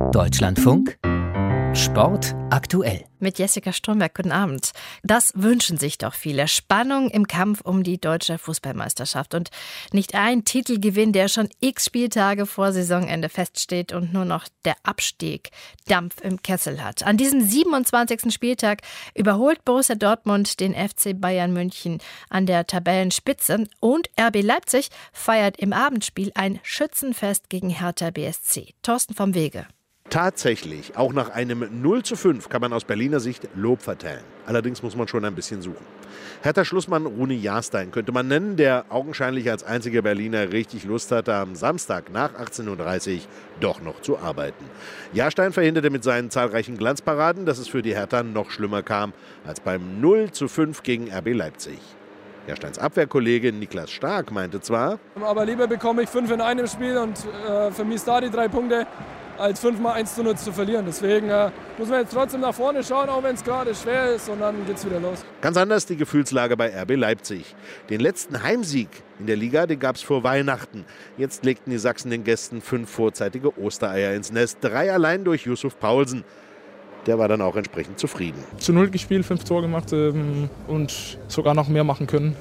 Deutschlandfunk Sport aktuell. Mit Jessica Stromberg, guten Abend. Das wünschen sich doch viele. Spannung im Kampf um die deutsche Fußballmeisterschaft. Und nicht ein Titelgewinn, der schon x Spieltage vor Saisonende feststeht und nur noch der Abstieg Dampf im Kessel hat. An diesem 27. Spieltag überholt Borussia Dortmund den FC Bayern München an der Tabellenspitze. Und RB Leipzig feiert im Abendspiel ein Schützenfest gegen Hertha BSC. Thorsten vom Wege. Tatsächlich, auch nach einem 0:5 kann man aus Berliner Sicht Lob verteilen. Allerdings muss man schon ein bisschen suchen. Hertha-Schlussmann Rune Jahrstein könnte man nennen, der augenscheinlich als einziger Berliner richtig Lust hatte, am Samstag nach 18:30 Uhr doch noch zu arbeiten. Jahrstein verhinderte mit seinen zahlreichen Glanzparaden, dass es für die Hertha noch schlimmer kam als beim 0:5 gegen RB Leipzig. Jahrsteins Abwehrkollege Niklas Stark meinte zwar: Aber lieber bekomme ich 5 in einem Spiel und vermisst da die 3 Punkte, als 5-mal 1:0 zu verlieren. Deswegen muss man jetzt trotzdem nach vorne schauen, auch wenn es gerade schwer ist, und dann geht's wieder los. Ganz anders die Gefühlslage bei RB Leipzig. Den letzten Heimsieg in der Liga, den gab es vor Weihnachten. Jetzt legten die Sachsen den Gästen 5 vorzeitige Ostereier ins Nest. 3 allein durch Yusuf Paulsen. Der war dann auch entsprechend zufrieden. Zu 0 gespielt, 5 Tore gemacht und sogar noch mehr machen können.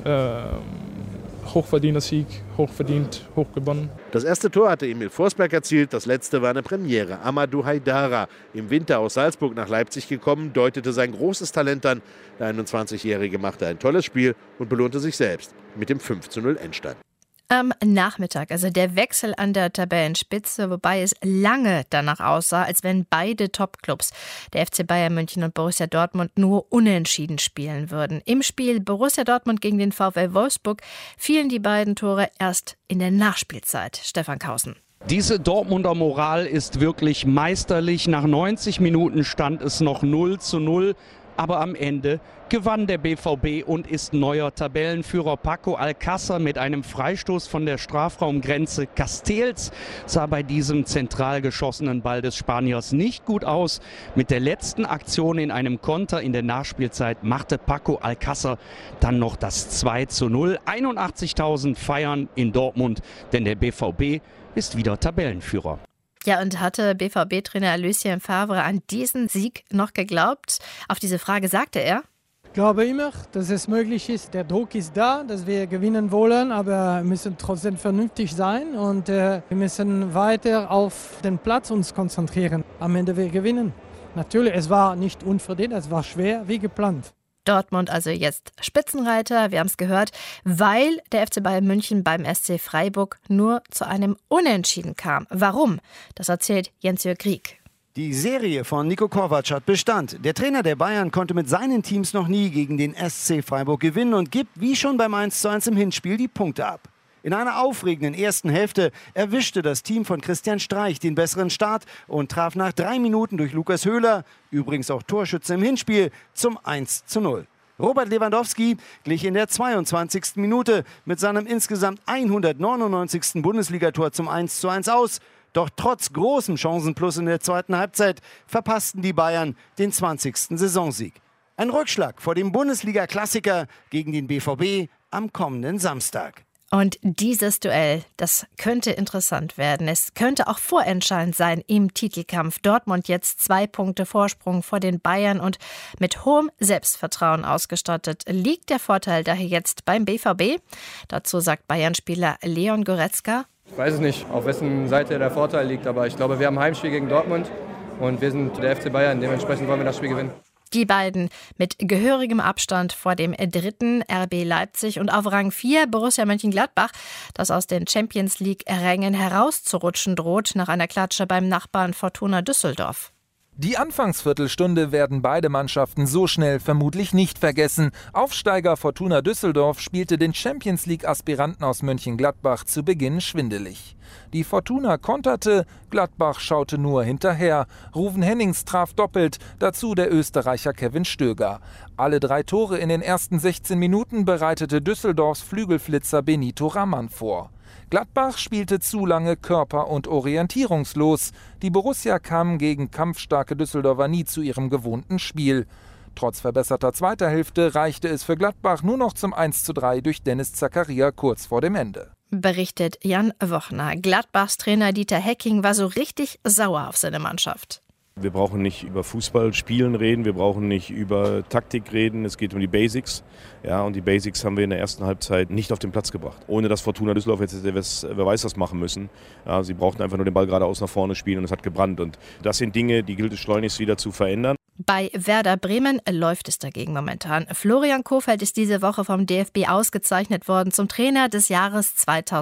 Hochverdienter Sieg, hochverdient, hochgewonnen. Das erste Tor hatte Emil Forsberg erzielt, das letzte war eine Premiere. Amadou Haidara, im Winter aus Salzburg nach Leipzig gekommen, deutete sein großes Talent an. Der 21-Jährige machte ein tolles Spiel und belohnte sich selbst mit dem 5:0 Endstand. Am Nachmittag, also der Wechsel an der Tabellenspitze, wobei es lange danach aussah, als wenn beide Topclubs, der FC Bayern München und Borussia Dortmund, nur unentschieden spielen würden. Im Spiel Borussia Dortmund gegen den VfL Wolfsburg fielen die beiden Tore erst in der Nachspielzeit. Stefan Kausen. Diese Dortmunder Moral ist wirklich meisterlich. Nach 90 Minuten stand es noch 0:0. Aber am Ende gewann der BVB und ist neuer Tabellenführer. Paco Alcácer mit einem Freistoß von der Strafraumgrenze Castells sah bei diesem zentral geschossenen Ball des Spaniers nicht gut aus. Mit der letzten Aktion in einem Konter in der Nachspielzeit machte Paco Alcácer dann noch das 2:0. 81.000 feiern in Dortmund, denn der BVB ist wieder Tabellenführer. Ja, und hatte BVB-Trainer Lucien Favre an diesen Sieg noch geglaubt? Auf diese Frage sagte er: Ich glaube immer, dass es möglich ist. Der Druck ist da, dass wir gewinnen wollen, aber wir müssen trotzdem vernünftig sein und wir müssen weiter auf den Platz uns konzentrieren. Am Ende wir gewinnen. Natürlich, es war nicht unverdient, es war schwer wie geplant. Dortmund also jetzt Spitzenreiter, wir haben es gehört, weil der FC Bayern München beim SC Freiburg nur zu einem Unentschieden kam. Warum? Das erzählt Jens-Jörg Krieg. Die Serie von Niko Kovac hat Bestand. Der Trainer der Bayern konnte mit seinen Teams noch nie gegen den SC Freiburg gewinnen und gibt wie schon beim 1:1 im Hinspiel die Punkte ab. In einer aufregenden ersten Hälfte erwischte das Team von Christian Streich den besseren Start und traf nach 3 Minuten durch Lukas Höhler, übrigens auch Torschütze im Hinspiel, zum 1:0. Robert Lewandowski glich in der 22. Minute mit seinem insgesamt 199. Bundesligator zum 1:1 aus. Doch trotz großem Chancenplus in der zweiten Halbzeit verpassten die Bayern den 20. Saisonsieg. Ein Rückschlag vor dem Bundesliga-Klassiker gegen den BVB am kommenden Samstag. Und dieses Duell, das könnte interessant werden. Es könnte auch vorentscheidend sein im Titelkampf. Dortmund jetzt 2 Punkte Vorsprung vor den Bayern und mit hohem Selbstvertrauen ausgestattet. Liegt der Vorteil daher jetzt beim BVB? Dazu sagt Bayern-Spieler Leon Goretzka: Ich weiß es nicht, auf wessen Seite der Vorteil liegt, aber ich glaube, wir haben ein Heimspiel gegen Dortmund und wir sind der FC Bayern. Dementsprechend wollen wir das Spiel gewinnen. Die beiden mit gehörigem Abstand vor dem dritten RB Leipzig und auf Rang 4 Borussia Mönchengladbach, das aus den Champions-League-Rängen herauszurutschen droht nach einer Klatsche beim Nachbarn Fortuna Düsseldorf. Die Anfangsviertelstunde werden beide Mannschaften so schnell vermutlich nicht vergessen. Aufsteiger Fortuna Düsseldorf spielte den Champions-League-Aspiranten aus Mönchengladbach zu Beginn schwindelig. Die Fortuna konterte, Gladbach schaute nur hinterher. Ruven Hennings traf doppelt, dazu der Österreicher Kevin Stöger. Alle 3 Tore in den ersten 16 Minuten bereitete Düsseldorfs Flügelflitzer Benito Raman vor. Gladbach spielte zu lange körper- und orientierungslos. Die Borussia kam gegen kampfstarke Düsseldorfer nie zu ihrem gewohnten Spiel. Trotz verbesserter zweiter Hälfte reichte es für Gladbach nur noch zum 1:3 durch Dennis Zakaria kurz vor dem Ende. Berichtet Jan Wochner. Gladbachs Trainer Dieter Hecking war so richtig sauer auf seine Mannschaft. Wir brauchen nicht über Fußball spielen reden, wir brauchen nicht über Taktik reden, es geht um die Basics. Ja, und die Basics haben wir in der ersten Halbzeit nicht auf den Platz gebracht. Ohne dass Fortuna Düsseldorf jetzt wer weiß was machen müssen. Ja, sie brauchten einfach nur den Ball geradeaus nach vorne spielen und es hat gebrannt. Und das sind Dinge, die gilt es schleunigst wieder zu verändern. Bei Werder Bremen läuft es dagegen momentan. Florian Kohfeldt ist diese Woche vom DFB ausgezeichnet worden zum Trainer des Jahres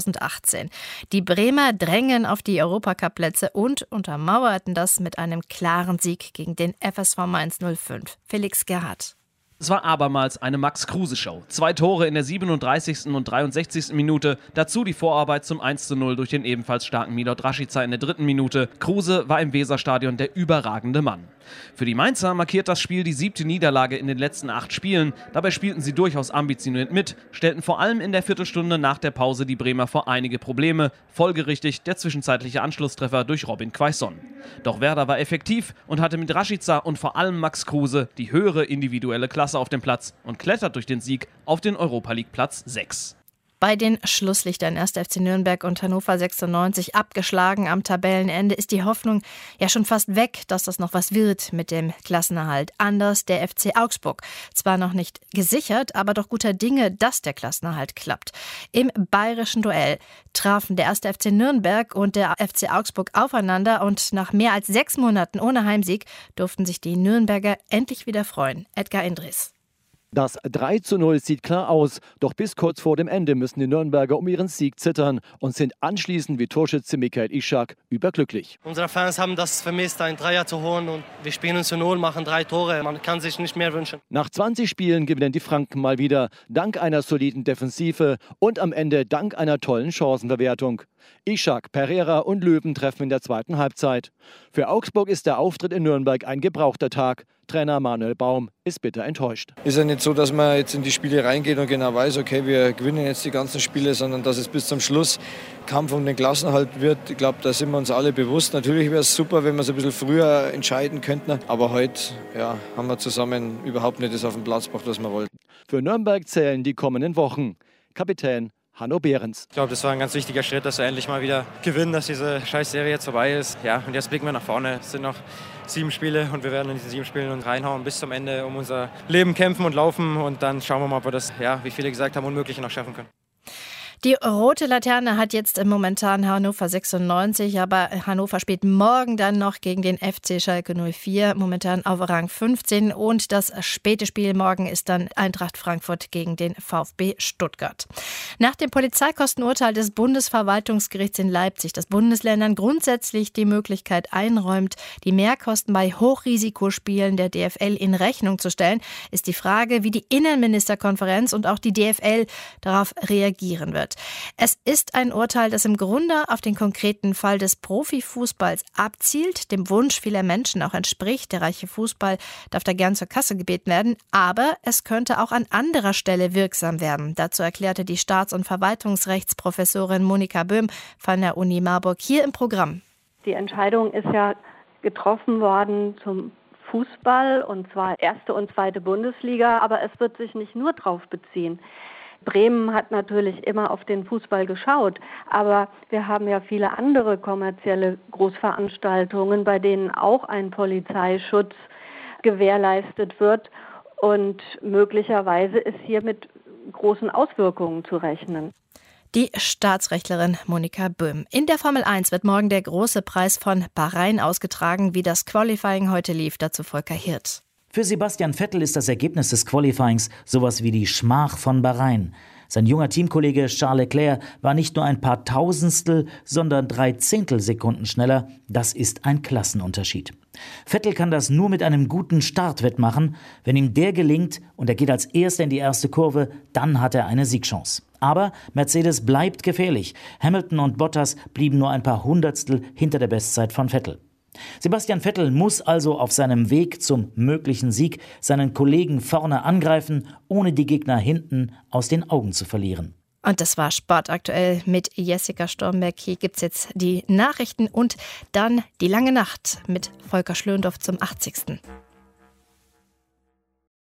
2018. Die Bremer drängen auf die Europacup-Plätze und untermauerten das mit einem klaren Sieg gegen den FSV Mainz 05. Felix Gerhardt. Es war abermals eine Max-Kruse-Show. 2 Tore in der 37. und 63. Minute. Dazu die Vorarbeit zum 1:0 durch den ebenfalls starken Milot Rashica in der 3. Minute. Kruse war im Weserstadion der überragende Mann. Für die Mainzer markiert das Spiel die 7. Niederlage in den letzten 8 Spielen. Dabei spielten sie durchaus ambitioniert mit, stellten vor allem in der Viertelstunde nach der Pause die Bremer vor einige Probleme. Folgerichtig der zwischenzeitliche Anschlusstreffer durch Robin Quaison. Doch Werder war effektiv und hatte mit Rashica und vor allem Max Kruse die höhere individuelle Klasse auf dem Platz und klettert durch den Sieg auf den Europa-League-Platz 6. Bei den Schlusslichtern 1. FC Nürnberg und Hannover 96 abgeschlagen am Tabellenende ist die Hoffnung ja schon fast weg, dass das noch was wird mit dem Klassenerhalt. Anders der FC Augsburg. Zwar noch nicht gesichert, aber doch guter Dinge, dass der Klassenerhalt klappt. Im bayerischen Duell trafen der 1. FC Nürnberg und der FC Augsburg aufeinander und nach mehr als 6 Monaten ohne Heimsieg durften sich die Nürnberger endlich wieder freuen. Edgar Indris. Das 3:0 sieht klar aus, doch bis kurz vor dem Ende müssen die Nürnberger um ihren Sieg zittern und sind anschließend wie Torschütze Michael Ishak überglücklich. Unsere Fans haben das vermisst, einen Dreier zu holen und wir spielen zu 0, machen 3 Tore. Man kann sich nicht mehr wünschen. Nach 20 Spielen gewinnen die Franken mal wieder, dank einer soliden Defensive und am Ende dank einer tollen Chancenverwertung. Ishak, Pereira und Löwen treffen in der 2. Halbzeit. Für Augsburg ist der Auftritt in Nürnberg ein gebrauchter Tag. Trainer Manuel Baum ist bitter enttäuscht. Ist ja nicht so, dass man jetzt in die Spiele reingeht und genau weiß, okay, wir gewinnen jetzt die ganzen Spiele, sondern dass es bis zum Schluss Kampf um den Klassenerhalt wird. Ich glaube, da sind wir uns alle bewusst. Natürlich wäre es super, wenn wir es ein bisschen früher entscheiden könnten. Aber heute haben wir zusammen überhaupt nicht das auf den Platz gebracht, was wir wollten. Für Nürnberg zählen die kommenden Wochen. Kapitän Hanno Behrens. Ich glaube, das war ein ganz wichtiger Schritt, dass wir endlich mal wieder gewinnen, dass diese Scheißserie jetzt vorbei ist. Ja, und jetzt blicken wir nach vorne. Es sind noch 7 Spiele und wir werden in diesen 7 Spielen uns reinhauen, bis zum Ende um unser Leben kämpfen und laufen. Und dann schauen wir mal, ob wir das, wie viele gesagt haben, Unmögliche noch schaffen können. Die rote Laterne hat jetzt momentan Hannover 96, aber Hannover spielt morgen dann noch gegen den FC Schalke 04, momentan auf Rang 15. Und das späte Spiel morgen ist dann Eintracht Frankfurt gegen den VfB Stuttgart. Nach dem Polizeikostenurteil des Bundesverwaltungsgerichts in Leipzig, das Bundesländern grundsätzlich die Möglichkeit einräumt, die Mehrkosten bei Hochrisikospielen der DFL in Rechnung zu stellen, ist die Frage, wie die Innenministerkonferenz und auch die DFL darauf reagieren wird. Es ist ein Urteil, das im Grunde auf den konkreten Fall des Profifußballs abzielt, dem Wunsch vieler Menschen auch entspricht. Der reiche Fußball darf da gern zur Kasse gebeten werden, aber es könnte auch an anderer Stelle wirksam werden. Dazu erklärte die Staats- und Verwaltungsrechtsprofessorin Monika Böhm von der Uni Marburg hier im Programm. Die Entscheidung ist ja getroffen worden zum Fußball, und zwar 1. und 2. Bundesliga, aber es wird sich nicht nur darauf beziehen. Bremen hat natürlich immer auf den Fußball geschaut, aber wir haben ja viele andere kommerzielle Großveranstaltungen, bei denen auch ein Polizeischutz gewährleistet wird, und möglicherweise ist hier mit großen Auswirkungen zu rechnen. Die Staatsrechtlerin Monika Böhm. In der Formel 1 wird morgen der große Preis von Bahrain ausgetragen. Wie das Qualifying heute lief, dazu Volker Hirt. Für Sebastian Vettel ist das Ergebnis des Qualifyings sowas wie die Schmach von Bahrain. Sein junger Teamkollege Charles Leclerc war nicht nur ein paar Tausendstel, sondern 3 Zehntelsekunden schneller. Das ist ein Klassenunterschied. Vettel kann das nur mit einem guten Start wettmachen. Wenn ihm der gelingt und er geht als Erster in die erste Kurve, dann hat er eine Siegchance. Aber Mercedes bleibt gefährlich. Hamilton und Bottas blieben nur ein paar Hundertstel hinter der Bestzeit von Vettel. Sebastian Vettel muss also auf seinem Weg zum möglichen Sieg seinen Kollegen vorne angreifen, ohne die Gegner hinten aus den Augen zu verlieren. Und das war Sport aktuell mit Jessica Stormberg. Hier gibt es jetzt die Nachrichten und dann die lange Nacht mit Volker Schlöndorff zum 80.